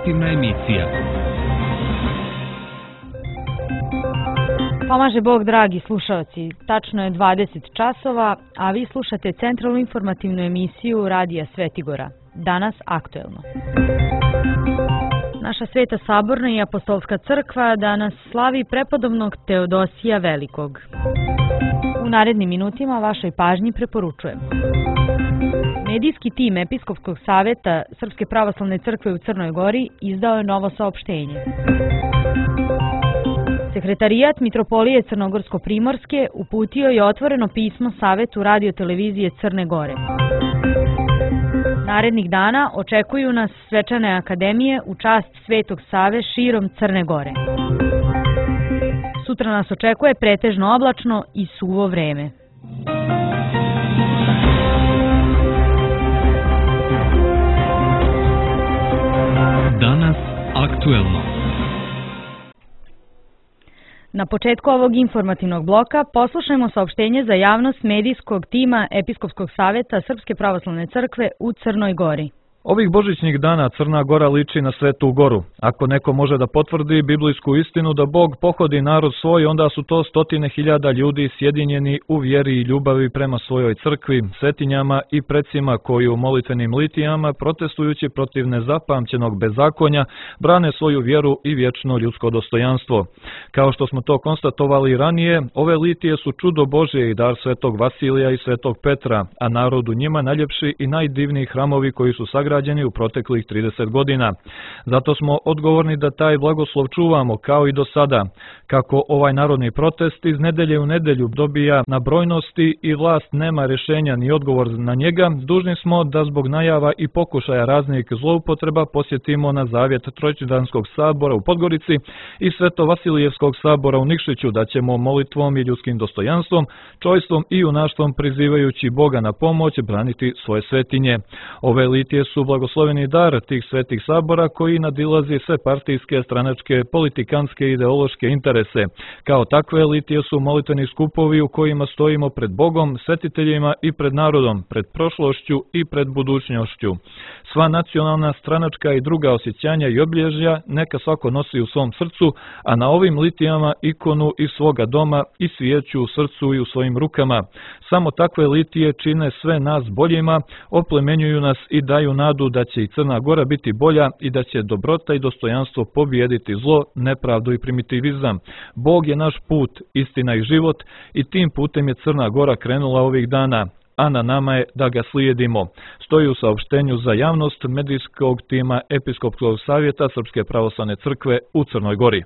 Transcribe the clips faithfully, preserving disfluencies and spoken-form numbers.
informativna emisija. Pomaže Bog, dragi slušalci. Tačno je dvadeset časova, a vi slušate centralnu informativnu emisiju Radija Svetigora. Danas aktuelno. Naša Sveta Saborna i Apostolska crkva danas slavi prepodobnog Teodosija Velikog. U narednim minutima vašoj pažnji preporučujem. Medijski tim Episkopskog saveta Srpske pravoslavne crkve u Crnoj Gori izdao je novo saopštenje. Sekretarijat Mitropolije Crnogorsko-Primorske uputio je otvoreno pismo Savetu radiotelevizije Crne Gore. Narednih dana očekuju nas svečane akademije u čast Svetog Save širom Crne Gore. Sutra nas očekuje pretežno oblačno i suvo vreme. Danas aktuelno. Na početku ovog informativnog bloka poslušajmo saopštenje za javnost medijskog tima Episkopskog saveta Srpske pravoslavne crkve u Crnoj Gori. Ovih božićnih dana Crna Gora liči na Svetu Goru. Ako neko može da potvrdi biblijsku istinu da Bog pohodi narod svoj, onda su to stotine hiljada ljudi sjedinjeni u vjeri i ljubavi prema svojoj crkvi, svetinjama i precima koji u molitvenim litijama, protestujući protiv nezapamćenog bezakonja, brane svoju vjeru i vječno ljudsko dostojanstvo. Kao što smo to konstatovali ranije, ove litije su čudo Božje i dar Svetog Vasilija i Svetog Petra, a narodu njima najljepši i najdivniji hramovi koji su sagrađeni u proteklih trideset godina. Zato smo odgovorni da taj blagoslov čuvamo kao i do sada. Kako ovaj narodni protest iz nedelje u nedelju dobija na brojnosti i vlast nema rješenja ni odgovor na njega, dužni smo da zbog najava i pokušaja raznih zloupotreba posjetimo na zavjet Trojičdanskog sabora u Podgorici i Sveto Vasilijevskog sabora u Nikšiću, da ćemo molitvom i ljudskim dostojanstvom, čojstvom i junaštvom prizivajući Boga na pomoć braniti svoje svetinje. Ove litije su blagosloveni dar tih svetih sabora koji nadilazi sve partijske, stranačke, politikanske i ideološke interese. Kao takve litije su molitveni skupovi u kojima stojimo pred Bogom, svetiteljima i pred narodom, pred prošlošću i pred budućnošću. Sva nacionalna, stranačka i druga osjećanja i obilježja neka svako nosi u svom srcu, a na ovim litijama ikonu iz svoga doma i svijeću u srcu i u svojim rukama. Samo takve litije čine sve nas boljima, oplemenjuju nas i daju nadu da će i Crna Gora biti bolja i da će dobrota i dostojanstvo pobijediti zlo, nepravdu i primitivizam. Bog je naš put, istina i život i tim putem je Crna Gora krenula ovih dana, a na nama je da ga slijedimo. Stoji u saopštenju za javnost medijskog tima Episkopskog savjeta Srpske pravoslavne crkve u Crnoj Gori.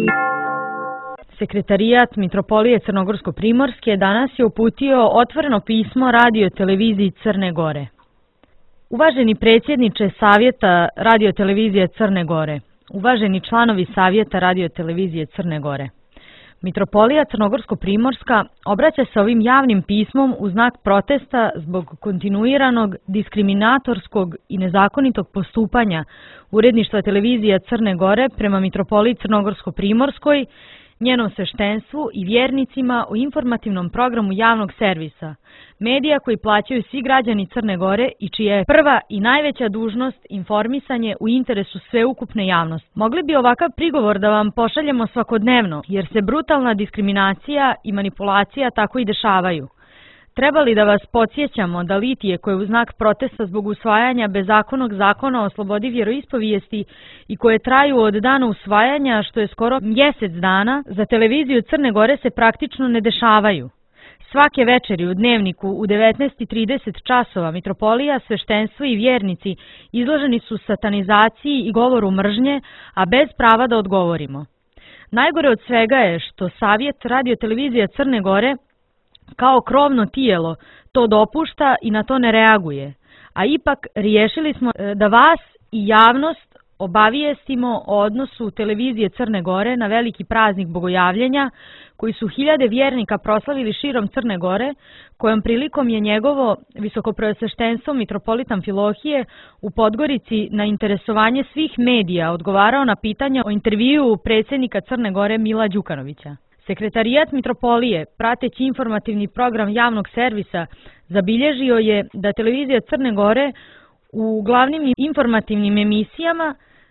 Sekretarijat Mitropolije Crnogorsko-Primorske danas je uputio otvoreno pismo radioteleviziji Crne Gore. Uvaženi predsjedniče Savjeta radiotelevizije Crne Gore, uvaženi članovi Savjeta radiotelevizije Crne Gore, Mitropolija Crnogorsko-Primorska obraća se ovim javnim pismom u znak protesta zbog kontinuiranog, diskriminatorskog i nezakonitog postupanja uredništva televizija Crne Gore prema Mitropoliji Crnogorsko-Primorskoj, njenom sveštenstvu i vjernicima u informativnom programu javnog servisa, medija koji plaćaju svi građani Crne Gore i čija je prva i najveća dužnost informisanje u interesu sveukupne javnosti. Mogli bi ovakav prigovor da vam pošaljemo svakodnevno, jer se brutalna diskriminacija i manipulacija tako i dešavaju. Treba li da vas podsjećamo da litije koje u znak protesta zbog usvajanja bezakonnog zakona o slobodi vjeroispovijesti i koje traju od dana usvajanja, što je skoro mjesec dana, za televiziju Crne Gore se praktično ne dešavaju? Svake večeri u Dnevniku u devetnaest i trideset časova Mitropolija, sveštenstvo i vjernici izloženi su satanizaciji i govoru mržnje, a bez prava da odgovorimo. Najgore od svega je što Savjet radiotelevizija Crne Gore kao krovno tijelo to dopušta i na to ne reaguje, a ipak riješili smo da vas i javnost obavijestimo o odnosu televizije Crne Gore na veliki praznik Bogojavljenja, koji su hiljade vjernika proslavili širom Crne Gore, kojom prilikom je njegovo visokopreosveštenstvo mitropolit Amfilohije u Podgorici na interesovanje svih medija odgovarao na pitanja o intervjuu predsjednika Crne Gore Mila Đukanovića. Sekretarijat Mitropolije, prateći informativni program javnog servisa, zabilježio je da televizija Crne Gore u glavnim informativnim emisijama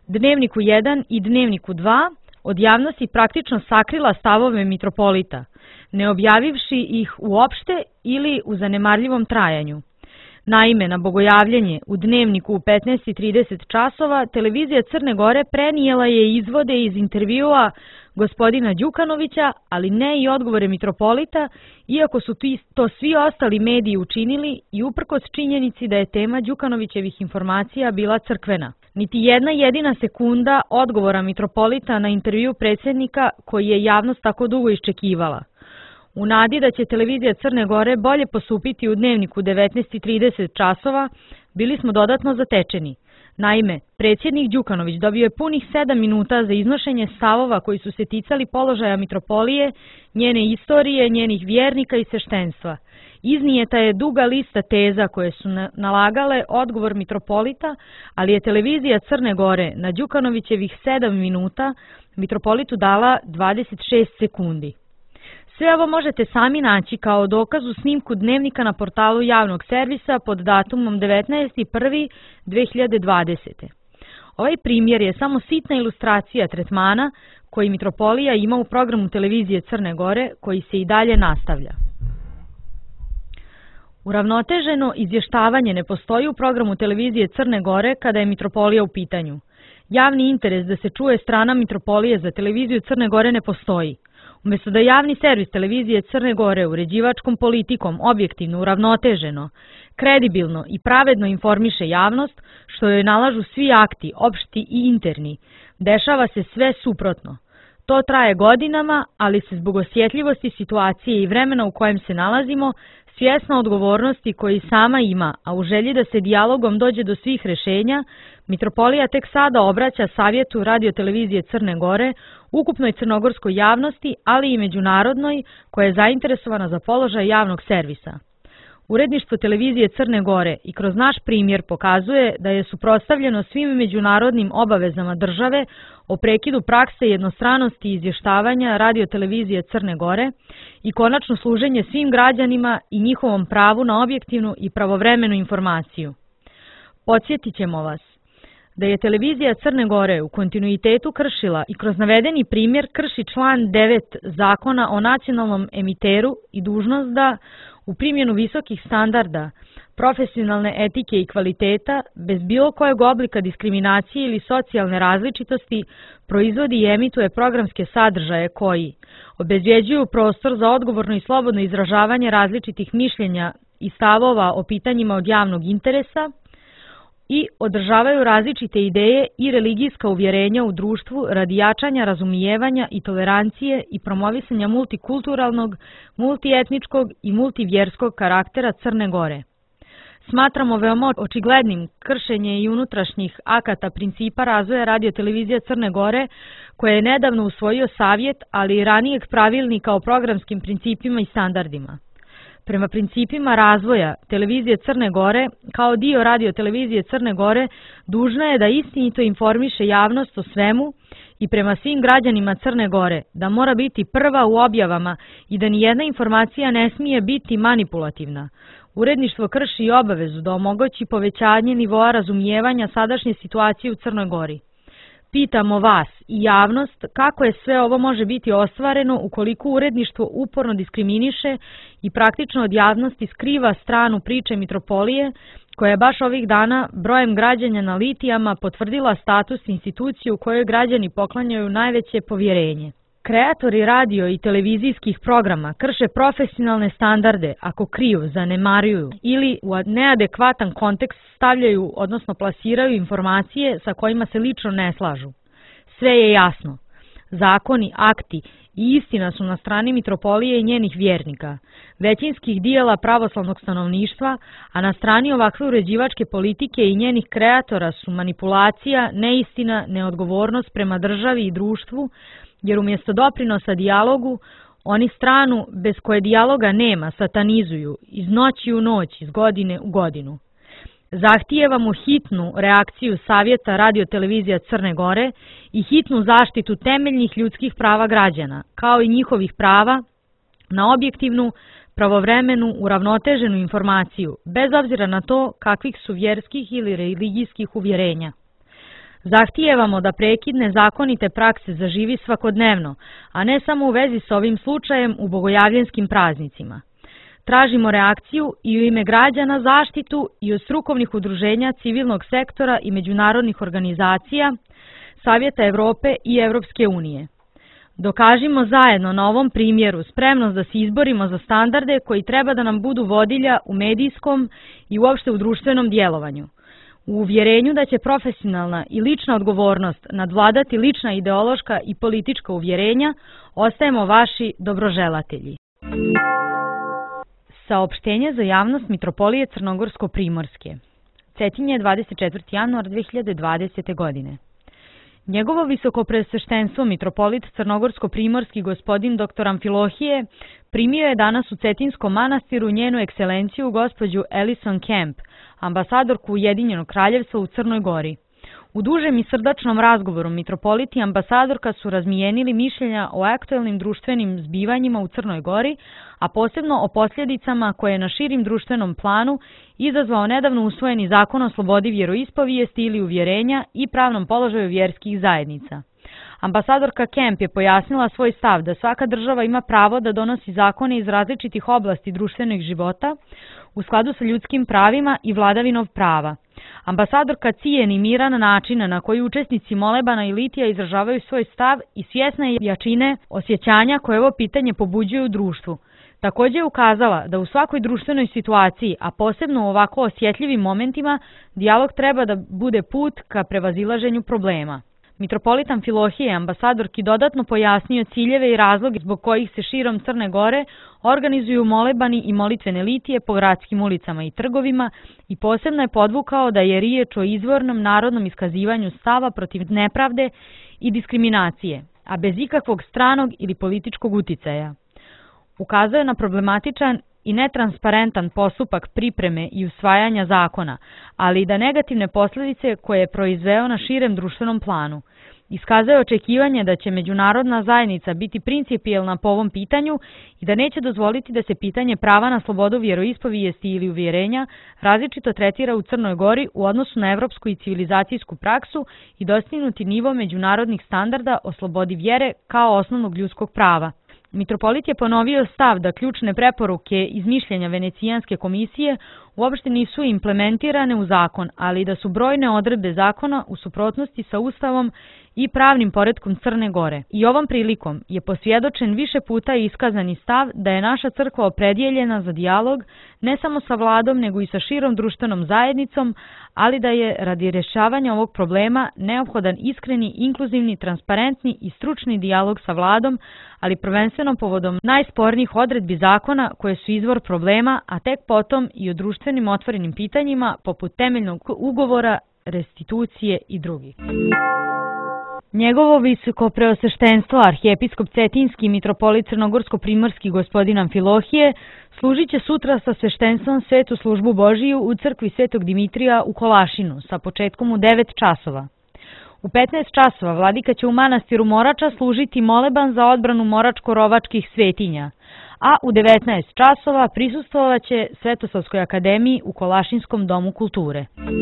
Dnevniku jedan i Dnevniku dva od javnosti praktično sakrila stavove mitropolita, ne objavivši ih uopšte ili u zanemarljivom trajanju. Naime, na bogojavljanje u Dnevniku u petnaest i trideset časova televizija Crne Gore prenijela je izvode iz intervjua gospodina Đukanovića, ali ne i odgovore mitropolita, iako su to svi ostali mediji učinili i uprkos činjenici da je tema Đukanovićevih informacija bila crkvena. Niti jedna jedina sekunda odgovora mitropolita na intervju predsjednika koji je javnost tako dugo iščekivala. U nadi da će televizija Crne Gore bolje postupiti u Dnevniku devetnaest i trideset časova, bili smo dodatno zatečeni. Naime, predsjednik Đukanović dobio je punih sedam minuta za iznošenje stavova koji su se ticali položaja mitropolije, njene istorije, njenih vjernika i sveštenstva. Iznijeta je duga lista teza koje su nalagale odgovor mitropolita, ali je televizija Crne Gore na Đukanovićevih sedam minuta mitropolitu dala dvadeset šest sekundi. Sve ovo možete sami naći kao dokaz u snimku Dnevnika na portalu javnog servisa pod datumom devetnaesti prvog dve hiljade dvadesete. Ovaj primjer je samo sitna ilustracija tretmana koji mitropolija ima u programu televizije Crne Gore, koji se i dalje nastavlja. Uravnoteženo izvještavanje ne postoji u programu televizije Crne Gore kada je mitropolija u pitanju. Javni interes da se čuje strana mitropolije za televiziju Crne Gore ne postoji. Umjesto da javni servis televizije Crne Gore uređivačkom politikom objektivno, uravnoteženo, kredibilno i pravedno informiše javnost, što joj nalažu svi akti, opšti i interni, dešava se sve suprotno. To traje godinama, ali se zbog osjetljivosti situacije i vremena u kojem se nalazimo, svjesna odgovornosti koji sama ima, a u želji da se dijalogom dođe do svih rešenja, mitropolija tek sada obraća savjetu radiotelevizije Crne Gore, ukupnoj crnogorskoj javnosti, ali i međunarodnoj, koja je zainteresovana za položaj javnog servisa. Uredništvo televizije Crne Gore i kroz naš primjer pokazuje da je suprotstavljeno svim međunarodnim obavezama države o prekidu prakse jednostranosti izvještavanja radiotelevizije Crne Gore i konačno služenje svim građanima i njihovom pravu na objektivnu i pravovremenu informaciju. Podsjetit ćemo vas da je televizija Crne Gore u kontinuitetu kršila i kroz navedeni primjer krši član devet Zakona o nacionalnom emiteru i dužnost da u primjenu visokih standarda, profesionalne etike i kvaliteta, bez bilo kojeg oblika diskriminacije ili socijalne različitosti, proizvodi i emituje programske sadržaje koji obezvjeđuju prostor za odgovorno i slobodno izražavanje različitih mišljenja i stavova o pitanjima od javnog interesa i održavaju različite ideje i religijska uvjerenja u društvu radi jačanja razumijevanja i tolerancije i promovisanja multikulturalnog, multietničkog i multivjerskog karaktera Crne Gore. Smatramo veoma očiglednim kršenje i unutrašnjih akata principa razvoja radiotelevizije Crne Gore, koje je nedavno usvojio savjet, ali i ranijeg pravilnika o programskim principima i standardima. Prema principima razvoja televizije Crne Gore, kao dio radiotelevizije Crne Gore, dužna je da istinito informiše javnost o svemu i prema svim građanima Crne Gore, da mora biti prva u objavama i da nijedna informacija ne smije biti manipulativna. Uredništvo krši i obavezu da omogući povećanje nivoa razumijevanja sadašnje situacije u Crnoj Gori. Pitamo vas i javnost kako je sve ovo može biti ostvareno ukoliko uredništvo uporno diskriminiše i praktično od javnosti skriva stranu priče mitropolije, koja je baš ovih dana brojem građana na litijama potvrdila status institucije u kojoj građani poklanjaju najveće povjerenje. Kreatori radio i televizijskih programa krše profesionalne standarde ako kriju, zanemaruju ili u neadekvatan kontekst stavljaju, odnosno plasiraju informacije sa kojima se lično ne slažu. Sve je jasno. Zakoni, akti i istina su na strani mitropolije i njenih vjernika, većinskih dijela pravoslavnog stanovništva, a na strani ovakve uređivačke politike i njenih kreatora su manipulacija, neistina, neodgovornost prema državi i društvu, jer umjesto doprinosa dijalogu, oni stranu bez koje dijaloga nema satanizuju iz noći u noć, iz godine u godinu. Zahtijevamo hitnu reakciju Savjeta radiotelevizija Crne Gore i hitnu zaštitu temeljnih ljudskih prava građana, kao i njihovih prava na objektivnu, pravovremenu, uravnoteženu informaciju, bez obzira na to kakvih su vjerskih ili religijskih uvjerenja. Zahtijevamo da prekid nezakonite prakse zaživi svakodnevno, a ne samo u vezi s ovim slučajem u bogojavljenskim praznicima. Tražimo reakciju i u ime građana zaštitu i od strukovnih udruženja civilnog sektora i međunarodnih organizacija, Savjeta Evrope i Evropske unije. Dokažimo zajedno na ovom primjeru spremnost da se izborimo za standarde koji treba da nam budu vodilja u medijskom i uopšte u društvenom djelovanju. U uvjerenju da će profesionalna i lična odgovornost nadvladati lična ideološka i politička uvjerenja, ostajemo vaši dobroželatelji. Saopštenje za javnost Mitropolije Crnogorsko-Primorske. Cetinje, dvadeset četvrti januar dve hiljade dvadesete. godine. Njegovo visokopresveštenstvo mitropolit Crnogorsko-Primorski gospodin dr Amfilohije primio je danas u Cetinskom manastiru njenu ekscelenciju gospođu Alison Kemp, ambasadorku Ujedinjenog kraljevstva u Crnoj Gori. U dužem i srdačnom razgovoru mitropolit i ambasadorka su razmijenili mišljenja o aktuelnim društvenim zbivanjima u Crnoj Gori, a posebno o posljedicama koje je na širim društvenom planu izazvao nedavno usvojeni zakon o slobodi vjeroispovijesti ili uvjerenja i pravnom položaju vjerskih zajednica. Ambasadorka Kemp je pojasnila svoj stav da svaka država ima pravo da donosi zakone iz različitih oblasti društvenog života u skladu sa ljudskim pravima i vladavinom prava. Ambasadorka cijeni miran način na koji učesnici molebana i litija izražavaju svoj stav i svjesna je jačine osjećanja koje ovo pitanje pobuđuje u društvu. Također je ukazala da u svakoj društvenoj situaciji, a posebno u ovako osjetljivim momentima, dijalog treba da bude put ka prevazilaženju problema. Mitropolit Amfilohije ambasadorki dodatno pojasnio ciljeve i razloge zbog kojih se širom Crne Gore organizuju molebani i molitvene litije po gradskim ulicama i trgovima i posebno je podvukao da je riječ o izvornom narodnom iskazivanju stava protiv nepravde i diskriminacije, a bez ikakvog stranog ili političkog uticaja. Ukazao je na problematičan i netransparentan postupak pripreme i usvajanja zakona, ali i da negativne posljedice koje je proizveo na širem društvenom planu. Iskazao je očekivanje da će međunarodna zajednica biti principijelna po ovom pitanju i da neće dozvoliti da se pitanje prava na slobodu vjeroispovijesti ili uvjerenja različito tretira u Crnoj Gori u odnosu na evropsku i civilizacijsku praksu i dostignuti nivo međunarodnih standarda o slobodi vjere kao osnovnog ljudskog prava. Mitropolit je ponovio stav da ključne preporuke iz mišljenja Venecijanske komisije uopšte nisu implementirane u zakon, ali da su brojne odredbe zakona u suprotnosti sa Ustavom i pravnim poretkom Crne Gore. I ovom prilikom je posvjedočen više puta iskazani stav da je naša crkva opredjeljena za dijalog ne samo sa vladom nego i sa širom društvenom zajednicom, ali da je radi rješavanja ovog problema neophodan iskreni, inkluzivni, transparentni i stručni dijalog sa vladom, ali prvenstveno povodom najspornijih odredbi zakona koje su izvor problema, a tek potom i o društvenim otvorenim pitanjima poput temeljnog ugovora, restitucije i drugih. Njegovo visoko preosveštenstvo arhijepiskop Cetinski i mitropolit Crnogorsko-Primorski gospodin Amfilohije služit će sutra sa sveštenstvom Svetu službu Božiju u crkvi Svetog Dimitrija u Kolašinu sa početkom u devet časova. U petnaest časova vladika će u manastiru Morača služiti moleban za odbranu moračko-rovačkih svetinja, a u devetnaest časova prisustvovat će Svetosavskoj akademiji u Kolašinskom domu kulture.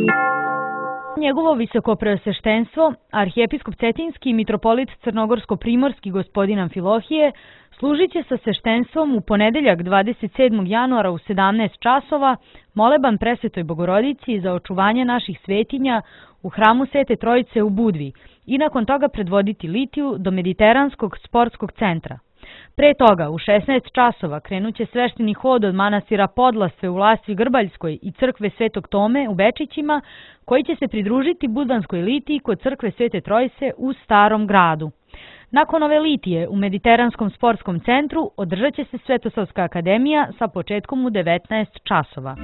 Njegovo visoko preosveštenstvo, arhijepiskop Cetinski i mitropolit Crnogorsko-Primorski gospodin Amfilohije služit će sa sveštenstvom u ponedeljak dvadeset sedmog januara u sedamnaest časova moleban Presvetoj Bogorodici za očuvanje naših svetinja u hramu Svete Trojice u Budvi i nakon toga predvoditi litiju do Mediteranskog sportskog centra. Pre toga, u šesnaest časova, krenut će svešteni hod od manastira Podlasve u Lasvi Grbaljskoj i crkve Svetog Tome u Bečićima, koji će se pridružiti budvanskoj litiji kod crkve Svete Trojice u Starom gradu. Nakon ove litije u Mediteranskom sportskom centru održat će se Svetosavska akademija sa početkom u devetnaest časova.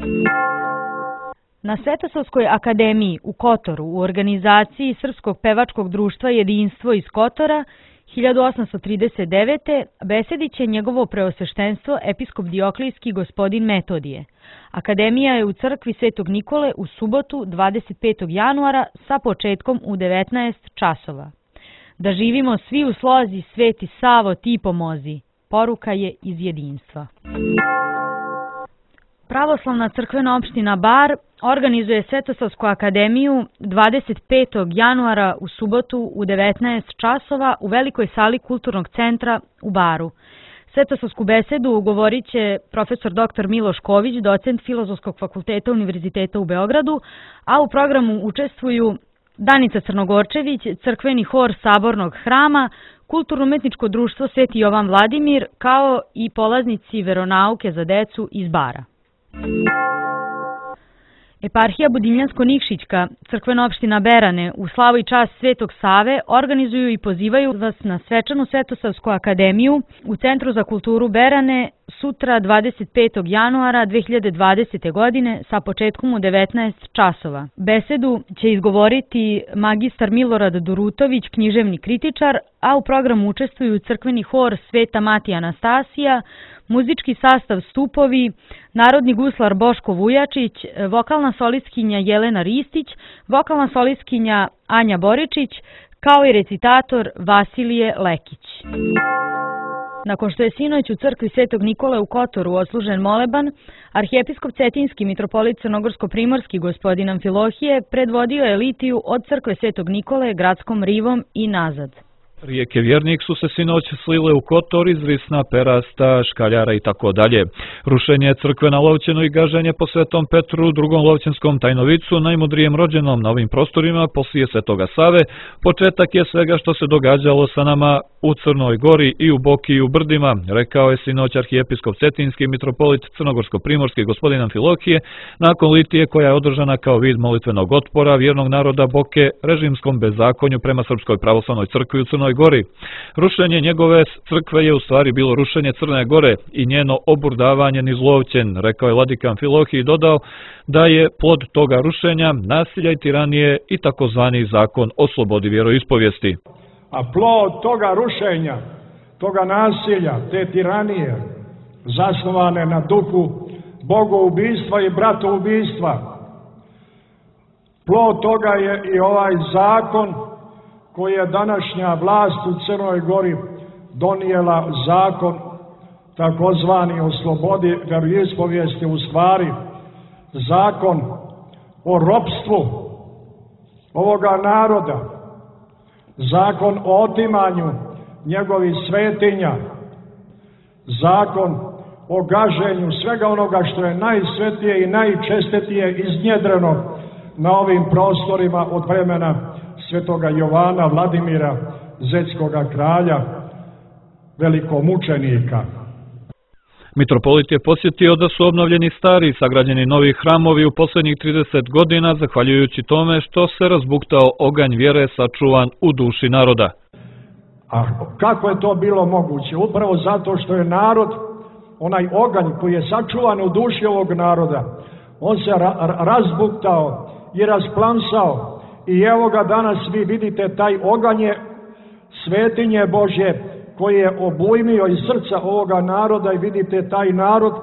Na Svetosavskoj akademiji u Kotoru u organizaciji Srpskog pevačkog društva Jedinstvo iz Kotora hiljadu osamsto trideset devete. besedit će njegovo preosveštenstvo episkop Dioklijski gospodin Metodije. Akademija je u crkvi Svetog Nikole u subotu dvadeset petog januara sa početkom u devetnaest časova. Da živimo svi u slozi, Sveti Savo ti pomozi. Poruka je iz Jedinstva. Pravoslavna crkvena opština Bar organizuje Svetosavsku akademiju dvadeset petog januara u subotu u devetnaest časova u velikoj sali Kulturnog centra u Baru. Svetosavsku besedu govorit će profesor doktor Miloš Ković, docent Filozofskog fakulteta Univerziteta u Beogradu, a u programu učestvuju Danica Crnogorčević, crkveni hor Sabornog hrama, Kulturno-umetničko društvo Sveti Jovan Vladimir, kao i polaznici veronauke za decu iz Bara. Eparhija Budinljansko-Nikšićka, crkvena opština Berane, u slavu i čast Svetog Save organizuju i pozivaju vas na svečanu Svetosavsku akademiju u Centru za kulturu Berane sutra dvadeset petog januara dve hiljade dvadesete. godine sa početkom u devetnaest časova. Besedu će izgovoriti magistar Milorad Durutović, književni kritičar, a u programu učestvuju crkveni hor Sveta Matija Anastasija, muzički sastav Stupovi, narodni guslar Boško Vujačić, vokalna solistkinja Jelena Ristić, vokalna solistkinja Anja Boričić, kao i recitator Vasilije Lekić. Nakon što je sinoć u crkvi Svetog Nikole u Kotoru odslužen moleban, arhijepiskop Cetinski mitropolit Crnogorsko-primorski gospodin Amfilohije predvodio je litiju od crkve Svetog Nikole gradskom rivom i nazad. Rijeke Vjernik su se sinoć slile u Kotor iz Risna, Perasta, Škaljara i tako dalje. Rušenje crkve na Lovćenu i gaženje po Svetom Petru, drugom Lovćenskom Tajnovicu, najmudrijem rođenom na ovim prostorima poslije Svetoga Save, početak je svega što se događalo sa nama u Crnoj Gori i u Boki i u Brdima, rekao je sinoć arhijepiskop Cetinski mitropolit Crnogorsko-primorski gospodin Amfilohije nakon litije koja je održana kao vid molitvenog otpora vjernog naroda Boke režimskom bezakonju prema Srpskoj pravoslavnoj crkvi u Crnoj Gori. Rušenje njegove crkve je u stvari bilo rušenje Crne Gore i njeno oburdavanje niz Lovćen, rekao je vladika Amfilohije i dodao da je plod toga rušenja nasilja i tiranije i takozvani zakon o slobodi vjeroispovijesti. A plod toga rušenja, toga nasilja, te tiranije, zasnovane na duhu bogoubistva i bratoubistva, plod toga je i ovaj zakon koji je današnja vlast u Crnoj Gori donijela, zakon takozvani o slobodi vjeroispovijesti, u stvari zakon o ropstvu ovoga naroda, zakon o otimanju njegovih svetinja, zakon o gaženju svega onoga što je najsvetije i najčestitije iznjedreno na ovim prostorima od vremena Svetoga Jovana Vladimira, Zetskoga kralja, velikomučenika. Mitropolit je posjetio da su obnovljeni stari i sagrađeni novi hramovi u posljednjih trideset godina, zahvaljujući tome što se razbuktao oganj vjere sačuvan u duši naroda. A kako je to bilo moguće? Upravo zato što je narod, onaj oganj koji je sačuvan u duši ovog naroda, on se ra razbuktao i rasplamsao. I evo ga danas vi vidite taj oganj svetinje Božje koji je obujmio iz srca ovoga naroda i vidite taj narod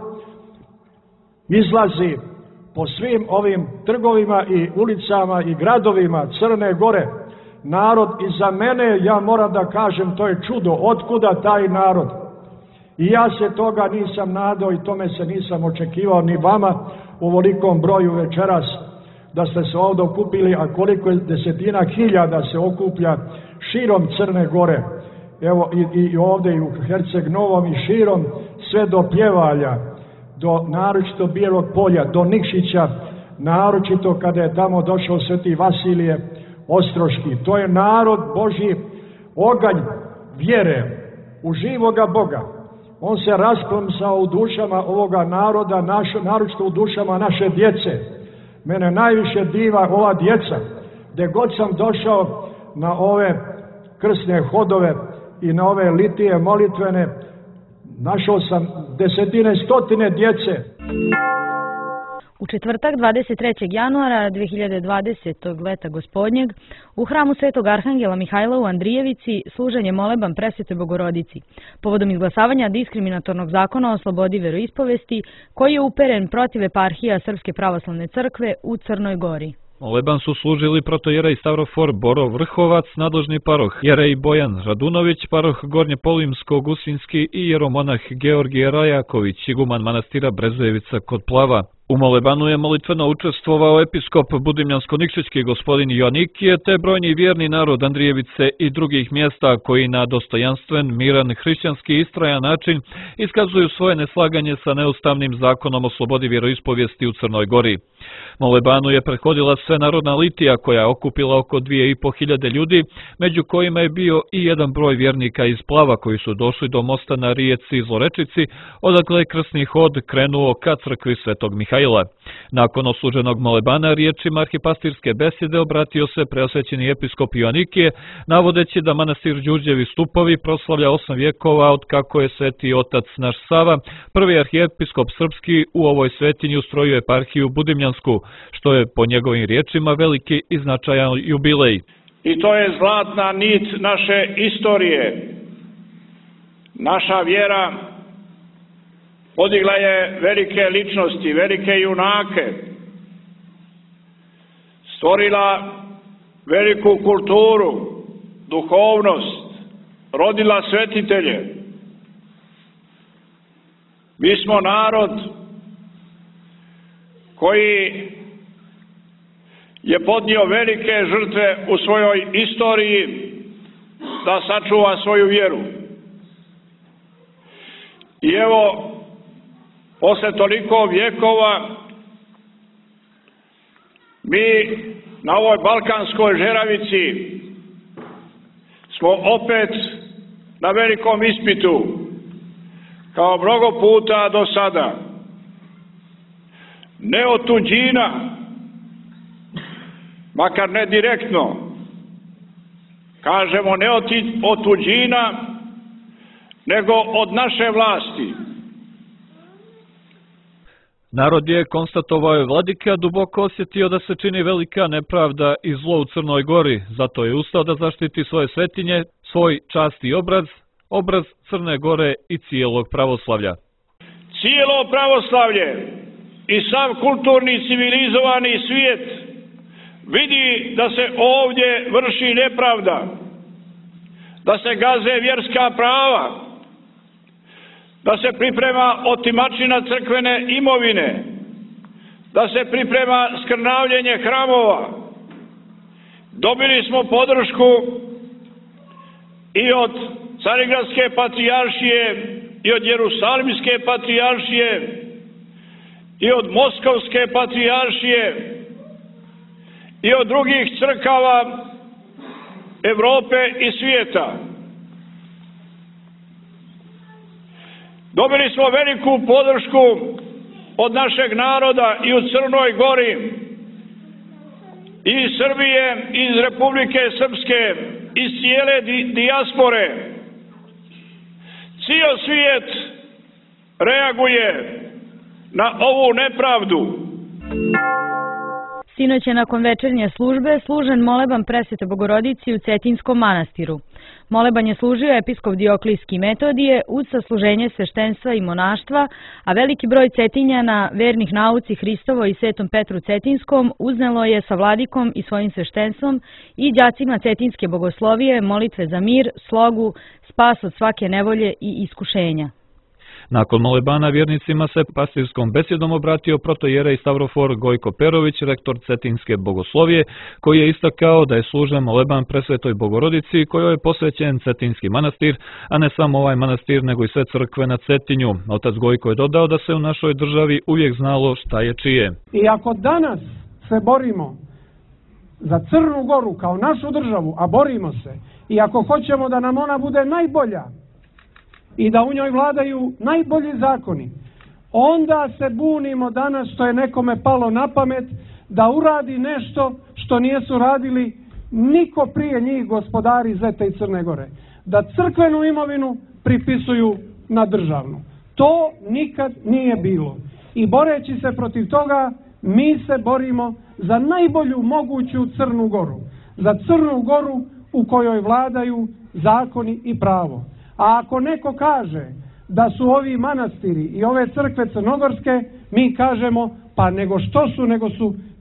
izlazi po svim ovim trgovima i ulicama i gradovima Crne Gore. Narod i za mene, ja moram da kažem, to je čudo, otkuda taj narod. I ja se toga nisam nadao i tome se nisam očekivao ni vama u ovolikom broju večeras da ste se ovdje okupili, a koliko desetina hiljada se okuplja širom Crne Gore. Evo i, i ovdje i u Herceg Novom i širom, sve do Pljevalja, do naročito Bijelog Polja, do Nikšića, naročito kada je tamo došao Sveti Vasilije Ostroški. To je narod Božji, oganj vjere u živoga Boga. On se rasplamsao u dušama ovoga naroda, naš, naročito u dušama naše djece. Mene najviše diva ova djeca, gdje god sam došao na ove krsne hodove i na ove litije molitvene, našao sam desetine, stotine djece. U četvrtak dvadeset trećeg januara dve hiljade dvadesetog. leta gospodnjeg u hramu Svetog Arhangela Mihajla u Andrijevici služen je moleban Presvetoj Bogorodici povodom izglasavanja diskriminatornog zakona o slobodi veroispovesti koji je uperen protiv eparhija Srpske pravoslavne crkve u Crnoj Gori. Moleban su služili protojerej Stavrofor Boro Vrhovac, nadležni paroh jerej Bojan Radunović, paroh Gornje-Polimsko-Gusinski i jeromonah Georgije Rajaković, iguman manastira Brezojevica kod Plava. U molebanu je molitveno učestvovao episkop Budimljansko-Nikšićki gospodin Joannikije te brojni vjerni narod Andrijevice i drugih mjesta koji na dostojanstven, miran, hrišćanski i istrajan način iskazuju svoje neslaganje sa neustavnim zakonom o slobodi vjeroispovijesti u Crnoj Gori. Molebanu je prethodila svenarodna litija koja je okupila oko dvije i po hiljade ljudi, među kojima je bio i jedan broj vjernika iz Plava koji su došli do mosta na rijeci Zlorečici, odakle je krsni hod krenuo ka crkvi Svetog Mihajla. Nakon osluženog molebana riječima arhipastirske besjede obratio se preosvećeni episkop Joannikije, navodeći da manastir Đurđevi stupovi proslavlja osam vjekova od kako je sveti otac naš Sava, prvi arhijepiskop srpski, u ovoj svetinji ustrojio eparhiju Budimljansku, što je po njegovim riječima veliki i značajan jubilej. I to je zlatna nit naše istorije. Naša vjera podigla je velike ličnosti, velike junake, stvorila veliku kulturu, duhovnost, rodila svetitelje. Mi smo narod koji je podnio velike žrtve u svojoj istoriji da sačuva svoju vjeru. I evo, posle toliko vjekova, mi na ovoj balkanskoj žeravici smo opet na velikom ispitu, kao mnogo puta do sada. Ne od tuđina, makar ne direktno, kažemo ne od tuđina, nego od naše vlasti. Narod je, konstatovao je vladika, duboko osjetio da se čini velika nepravda i zlo u Crnoj Gori, zato je ustao da zaštiti svoje svetinje, svoj časti obraz, obraz Crne Gore i cijelog pravoslavlja. Cijelo pravoslavlje i sav kulturni civilizovani svijet vidi da se ovdje vrši nepravda, da se gaze vjerska prava, da se priprema otimačina crkvene imovine, da se priprema skrnavljenje hramova. Dobili smo podršku i od Carigradske patrijaršije, i od Jerusalimske patrijaršije, i od Moskovske patrijaršije, i od drugih crkava Evrope i svijeta. Dobili smo veliku podršku od našeg naroda i u Crnoj Gori, i iz Srbije, i iz Republike Srpske, iz cijele dijaspore. Cijel svijet reaguje na ovu nepravdu. Sinoć je nakon večernje službe služen moleban Presvete Bogorodici u Cetinskom manastiru. Moleban je služio episkop Dioklijski Metodije uz sasluženje sveštenstva i monaštva, a veliki broj Cetinjana, vernih nauci Hristovoj i Svetom Petru Cetinskom, uznelo je sa vladikom i svojim sveštenstvom i đacima Cetinske bogoslovije molitve za mir, slogu, spas od svake nevolje i iskušenja. Nakon molebana vjernicima se pastirskom besjedom obratio protojerej Stavrofor Gojko Perović, rektor Cetinske bogoslovije, koji je istakao da je služen moleban Presvetoj Bogorodici kojoj je posvećen Cetinski manastir, a ne samo ovaj manastir nego i sve crkve na Cetinju. Otac Gojko je dodao da se u našoj državi uvijek znalo šta je čije. I ako danas se borimo za Crnu Goru kao našu državu, a borimo se, i ako hoćemo da nam ona bude najbolja, i da u njoj vladaju najbolji zakoni, onda se bunimo danas što je nekome palo na pamet da uradi nešto što nijesu radili niko prije njih gospodari Zete i Crne Gore. Da crkvenu imovinu pripisuju na državnu. To nikad nije bilo. I boreći se protiv toga, mi se borimo za najbolju moguću Crnu Goru. Za Crnu Goru u kojoj vladaju zakoni i pravo. A ako neko kaže da su ovi manastiri i ove crkve crnogorske, mi kažemo pa nego što su, nego su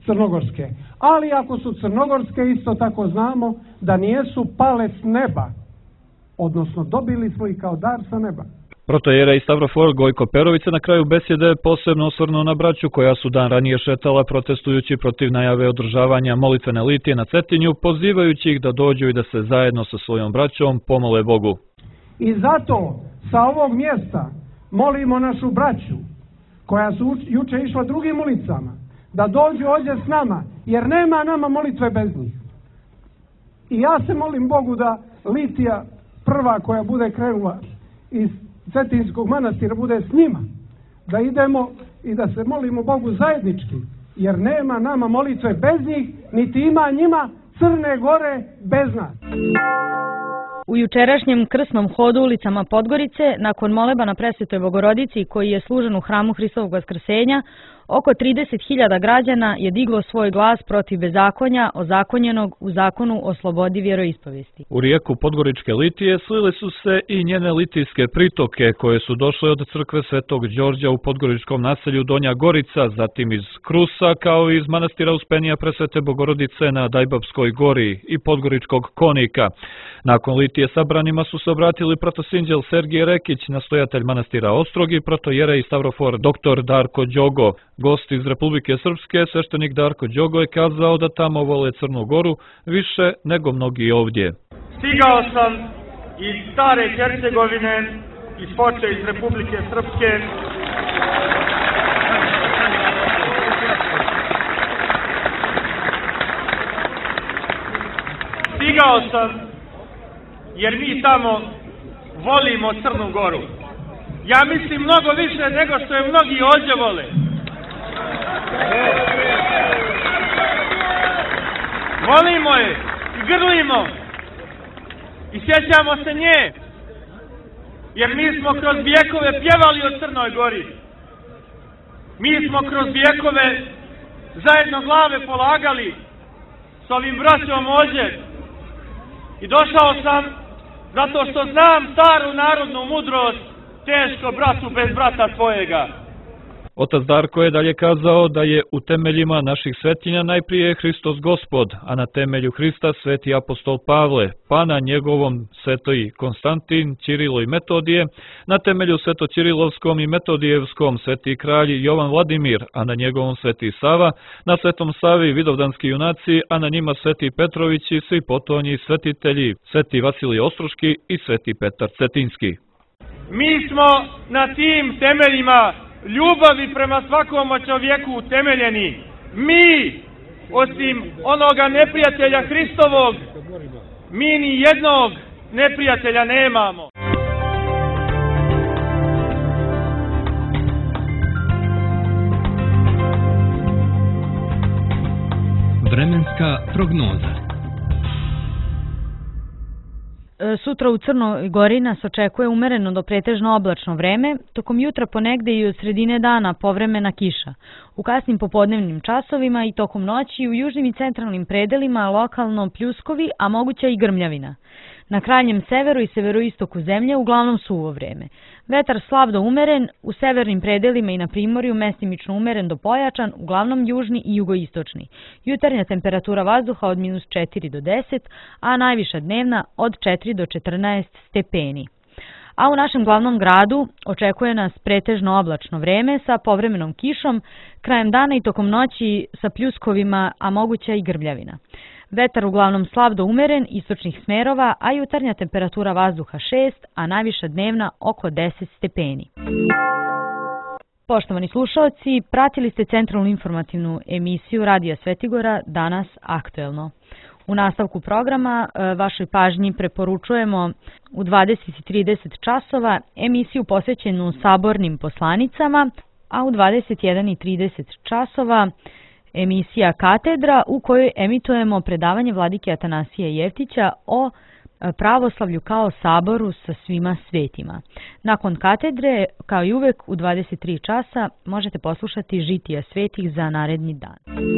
crnogorske. Ali ako su crnogorske, isto tako znamo da nijesu pale s neba, odnosno dobili smo ih kao dar sa neba. Protojerej Stavrofor Gojko Perović se na kraju besjede posebno osvrnuo na braću koja su dan ranije šetala protestujući protiv najave održavanja molitvene litije na Cetinju, pozivajući ih da dođu i da se zajedno sa svojom braćom pomole Bogu. I zato sa ovog mjesta molimo našu braću koja su juče išla drugim ulicama da dođu ovdje s nama, jer nema nama molitve bez njih. I ja se molim Bogu da litija prva koja bude krenula iz Cetinskog manastira bude s njima, da idemo i da se molimo Bogu zajednički, jer nema nama molitve bez njih, niti ima njima Crne Gore bez nas. U jučerašnjem krsnom hodu ulicama Podgorice, nakon moleba na Presvetoj Bogorodici koji je služen u hramu Hristovog Vaskrsenja, oko trideset hiljada građana je diglo svoj glas protiv bezakonja ozakonjenog u zakonu o slobodi vjeroispovijesti. U rijeku Podgoričke litije slile su se i njene litijske pritoke koje su došle od crkve Svetog Đorđa u podgoričkom naselju Donja Gorica, zatim iz Krusa kao i iz manastira Uspenija Presvete Bogorodice na Dajbabskoj gori i Podgoričkog Konika. Nakon litije sabranima su se obratili protosinđel Sergije Rekić, nastojatelj manastira Ostrog i protojerej Stavrofor doktor Darko Đogo. Gost iz Republike Srpske, sveštenik Darko Đogo, je kazao da tamo vole Crnu Goru više nego mnogi ovdje. Stigao sam iz stare Hercegovine, iz Foče, iz Republike Srpske. Stigao sam jer mi tamo volimo Crnu Goru. Ja mislim mnogo više nego što je mnogi ovdje vole. Volimo je i grlimo i sjećamo se nje, jer mi smo kroz vijekove pjevali o Crnoj Gori. Mi smo kroz vijekove zajedno glave polagali s ovim braćom ovdje i došao sam zato što znam staru narodnu mudrost, teško bratu bez brata tvojega. Otac Darko je dalje kazao da je u temeljima naših svetinja najprije Hristos Gospod, a na temelju Hrista sveti apostol Pavle, pa na njegovom svetoji Konstantin, Ćirilo i Metodije, na temelju svetoćirilovskom i metodijevskom sveti kralj Jovan Vladimir, a na njegovom sveti Sava, na svetom Savi vidovdanski junaci, a na njima sveti Petrović i svi potonji svetitelji, sveti Vasilij Ostroški i sveti Petar Cetinski. Mi smo na tim temeljima ljubavi prema svakom čovjeku utemeljeni. Mi, osim onoga neprijatelja Hristovog, mi ni jednog neprijatelja nemamo. Vremenska prognoza. Sutra u Crnoj Gori nas očekuje umereno do pretežno oblačno vreme, tokom jutra ponegde i od sredine dana povremena kiša. U kasnim popodnevnim časovima i tokom noći u južnim i centralnim predelima lokalno pljuskovi, a moguća i grmljavina. Na krajnjem severu i severoistoku zemlje uglavnom suvo vreme. Vetar slab do umeren, u severnim predelima i na primorju mestimično umeren do pojačan, uglavnom južni i jugoistočni. Jutarnja temperatura vazduha od minus četiri do deset, a najviša dnevna od četiri do četrnaest stepeni. A u našem glavnom gradu očekuje nas pretežno oblačno vreme sa povremenom kišom, krajem dana i tokom noći sa pljuskovima, a moguća i grmljavina. Vetar uglavnom slab do umeren, istočnih smerova, a jutarnja temperatura vazduha šest, a najviša dnevna oko deset stepeni. Poštovani slušalci, pratili ste centralnu informativnu emisiju Radija Svetigora Danas aktuelno. U nastavku programa vašoj pažnji preporučujemo u dvadeset i trideset časova emisiju posvećenu sabornim poslanicama, a u dvadeset jedan i trideset časova emisija Katedra u kojoj emitujemo predavanje vladike Atanasija Jeftića o pravoslavlju kao saboru sa svima svetima. Nakon katedre, kao i uvek u dvadeset tri časa, možete poslušati žitija svetih za naredni dan.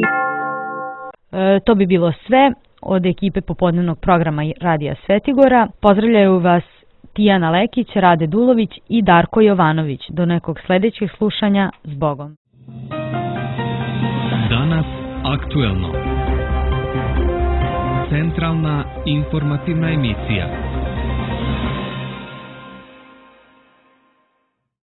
E, to bi bilo sve od ekipe popodnevnog programa Radija Svetigora. Pozdravljaju vas Tijana Lekić, Rade Dulović i Darko Jovanović. Do nekog sljedećeg slušanja, s Bogom. Danas Aktuelno. Centralna informativna emisija.